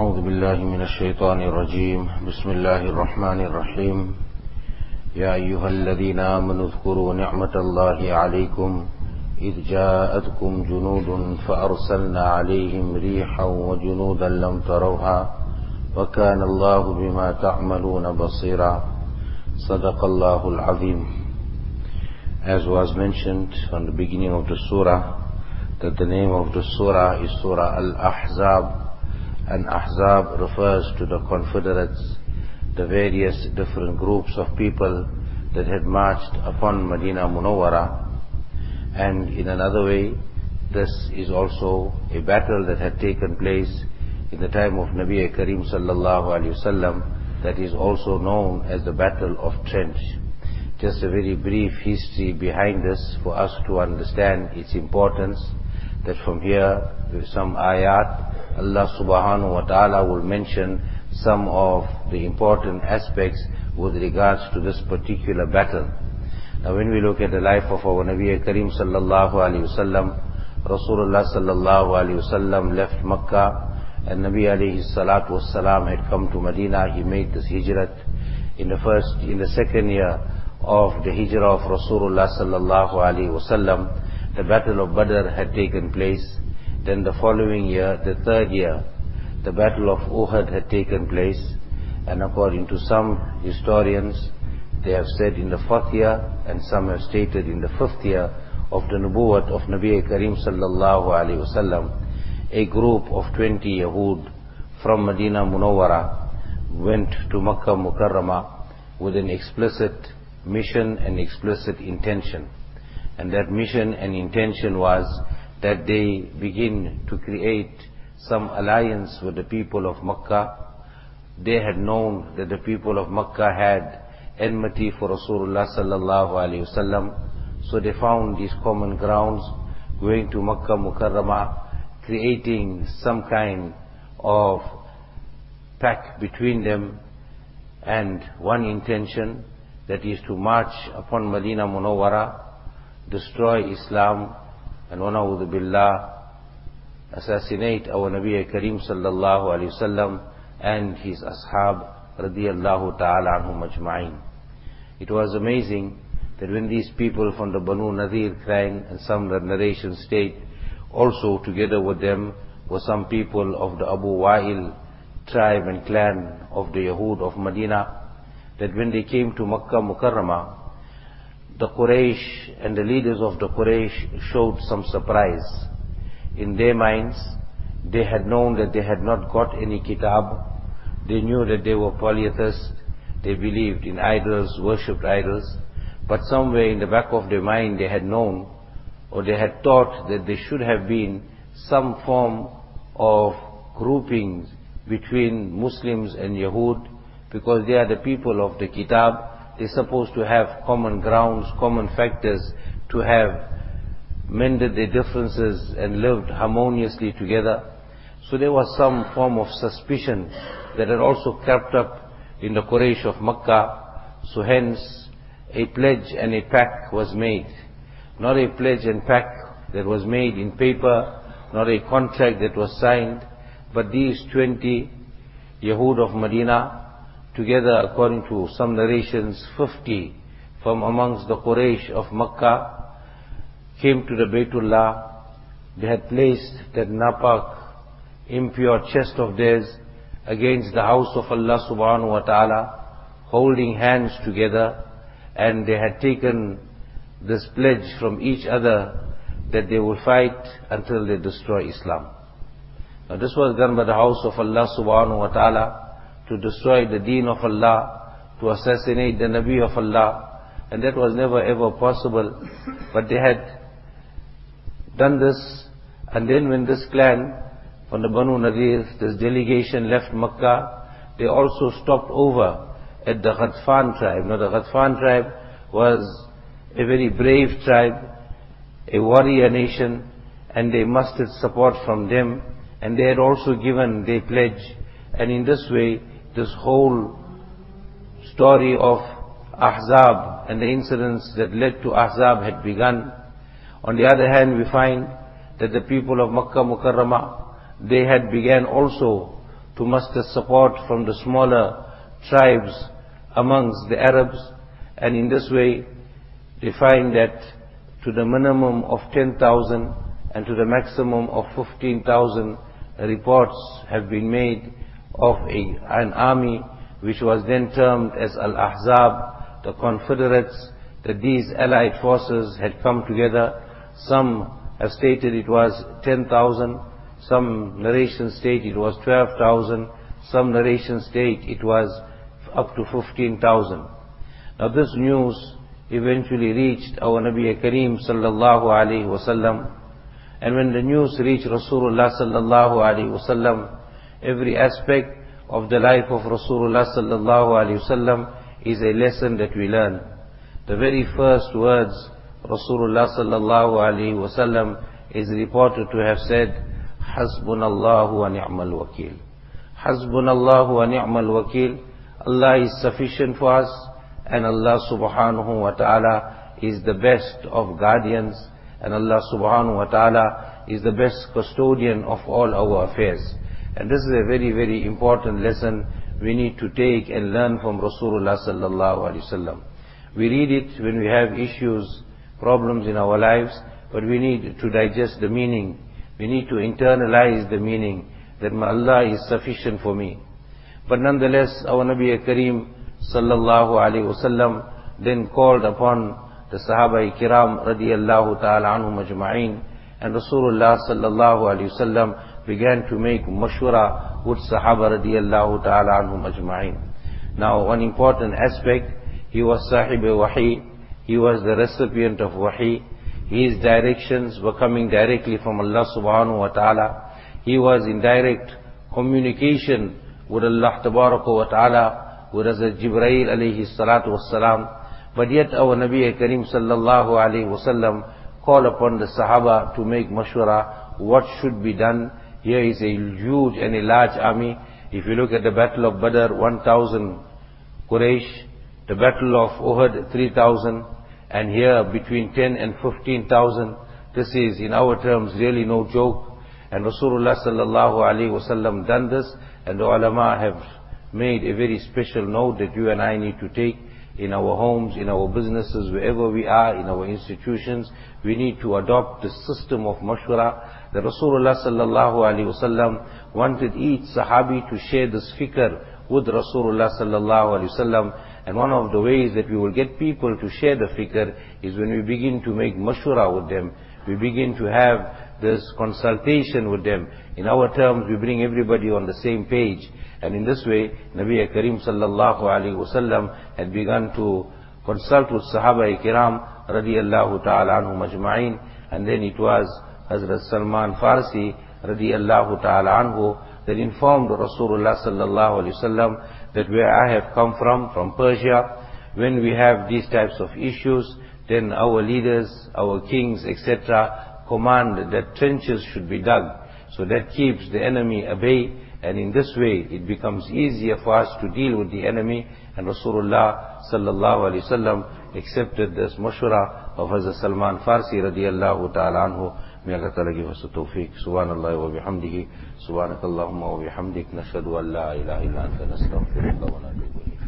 أعوذ بالله من الشيطان الرجيم بسم الله الرحمن الرحيم يا أيها الذين آمنوا اذكروا نعمة الله عليكم إذ جاءتكم جنود فأرسلنا عليهم ريحا وجنودا لم تروها وكان الله بما تعملون بصيرا صدق الله العظيم. As was mentioned on the beginning of the surah, that the name of the surah is Surah Al-Ahzab, and Ahzab refers to the confederates, the various different groups of people that had marched upon Medina Munawwara. And in another way, this is also a battle that had taken place in the time of Nabi Karim sallallahu alaihi wasallam, that is also known as the Battle of Trench. Just a very brief history behind this for us to understand its importance, that from here with some ayat Allah subhanahu wa ta'ala will mention some of the important aspects with regards to this particular battle. Now when we look at the life of our Nabi Karim sallallahu alaihi wasallam, Rasulullah sallallahu alaihi wasallam left Makkah and Nabi alayhi salatu wassalam had come to Medina. He made this hijrat. In the second year of the hijrah of Rasulullah sallallahu alaihi wasallam, the battle of Badr had taken place. Then the following year, the third year, the battle of Uhud had taken place. And according to some historians, they have said in the fourth year, and some have stated in the fifth year of the Nubuwwat of Nabi Karim sallallahu alaihi wasallam, a group of 20 Yahud from Medina Munawwara went to Makkah Mukarramah with an explicit mission and explicit intention. And that mission and intention was that they begin to create some alliance with the people of Makkah. They had known that the people of Makkah had enmity for Rasulullah sallallahu alaihi wasallam, so they found these common grounds, going to Makkah Mukarramah, creating some kind of pact between them, and one intention, that is to march upon Medina Munawwara, destroy Islam, and wa na'udhu billah, assassinate our Nabi Karim sallallahu alaihi wasallam and his ashab radiyallahu ta'ala anhum ajma'in. It was amazing that when these people from the Banu Nadir clan, and some narrations state also together with them were some people of the Abu Wa'il tribe and clan of the Yahud of Medina, that when they came to Makkah Mukarramah, the Quraysh and the leaders of the Quraysh showed some surprise. In their minds, they had known that they had not got any kitab. They knew that they were polytheists. They believed in idols, worshipped idols. But somewhere in the back of their mind they had known, or they had thought, that there should have been some form of groupings between Muslims and Yahud, because they are the people of the kitab. They're supposed to have common grounds, common factors, to have mended their differences and lived harmoniously together. So there was some form of suspicion that had also crept up in the Quraysh of Makkah. So hence a pledge and a pact was made. Not a pledge and pact that was made in paper, not a contract that was signed, but these 20 Yahud of Medina, together, according to some narrations, 50 from amongst the Quraysh of Makkah, came to the Baytullah. They had placed that napak, impure chest of theirs against the house of Allah subhanahu wa ta'ala, holding hands together, and they had taken this pledge from each other that they will fight until they destroy Islam. Now this was done by the house of Allah subhanahu wa ta'ala, to destroy the deen of Allah, to assassinate the Nabi of Allah, and that was never ever possible. But they had done this, and then when this clan from the Banu Nadir, this delegation left Makkah, they also stopped over at the Ghatfan tribe. Now the Ghatfan tribe was a very brave tribe, a warrior nation, and they mustered support from them, and they had also given their pledge. And in this way, this whole story of Ahzab and the incidents that led to Ahzab had begun. On the other hand, we find that the people of Makkah Mukarramah, they had began also to muster support from the smaller tribes amongst the Arabs, and in this way they find that to the minimum of 10,000 and to the maximum of 15,000 reports have been made of an army which was then termed as Al-Ahzab, the Confederates, that these allied forces had come together. Some have stated it was 10,000, some narrations state it was 12,000, some narrations state it was up to 15,000. Now this news eventually reached our Nabi Kareem sallallahu alaihi wasallam, and when the news reached Rasulullah sallallahu alaihi wasallam, every aspect of the life of Rasulullah sallallahu alaihi wasallam is a lesson that we learn. The very first words Rasulullah sallallahu alaihi wasallam is reported to have said, Hasbunallahu wa ni'mal wakil. Hasbunallahu wa ni'mal wakil. Allah is sufficient for us, and Allah subhanahu wa ta'ala is the best of guardians, and Allah subhanahu wa ta'ala is the best custodian of all our affairs. And this is a very, very important lesson we need to take and learn from Rasulullah sallallahu alaihi wasallam. We read it when we have issues, problems in our lives, but we need to digest the meaning. We need to internalize the meaning that Allah is sufficient for me. But nonetheless, our Nabi Kareem sallallahu alaihi wasallam then called upon the Sahaba Kiram radiyallahu ta'ala anhum ajma'in, and Rasulullah sallallahu alaihi wasallam began to make mashwara with Sahaba radiyallahu ta'ala anhum ajma'in. Now, one important aspect, he was Sahib Wahi, he was the recipient of Wahi. His directions were coming directly from Allah subhanahu wa ta'ala. He was in direct communication with Allah tabaraka wa ta'ala, with Hazrat Jibreel alayhi salatu wassalam. But yet our Nabi Kareem sallallahu alayhi wasallam called upon the Sahaba to make mashwara, what should be done. Here is a huge and a large army. If you look at the Battle of Badr, 1,000 Quraysh, the Battle of Uhud, 3,000, and here between 10 and 15,000. This is in our terms really no joke. And Rasulullah sallallahu alaihi wasallam done this, and the ulama have made a very special note that you and I need to take in our homes, in our businesses, wherever we are, in our institutions. We need to adopt the system of mashwara. That Rasulullah sallallahu alaihi wasallam wanted each sahabi to share this fikr with Rasulullah sallallahu alaihi wasallam. And one of the ways that we will get people to share the fikr is when we begin to make mashwara with them. We begin to have this consultation with them. In our terms, we bring everybody on the same page. And in this way, Nabi Kareem sallallahu alaihi wasallam had begun to consult with Sahaba Kiram radiyallahu ta'ala anhum ajma'in. And then it was Hazrat Salman Farsi radiyallahu ta'ala anhu that informed Rasulullah sallallahu alaihi wasallam that where I have come from Persia, when we have these types of issues, then our leaders, our kings, etc., command that trenches should be dug. So that keeps the enemy at bay, and in this way it becomes easier for us to deal with the enemy. And Rasulullah sallallahu alaihi wasallam accepted this mashwara of Hazrat Salman Farsi radiyallahu ta'ala anhu. May Allah Ta'ala give us the tawfiq. Subhanallah wa bihamdihi. Subhanakallahumma wa bihamdik. Nashhadu an la ilaha illa anta nastaghfiruka wa natubu ilayk.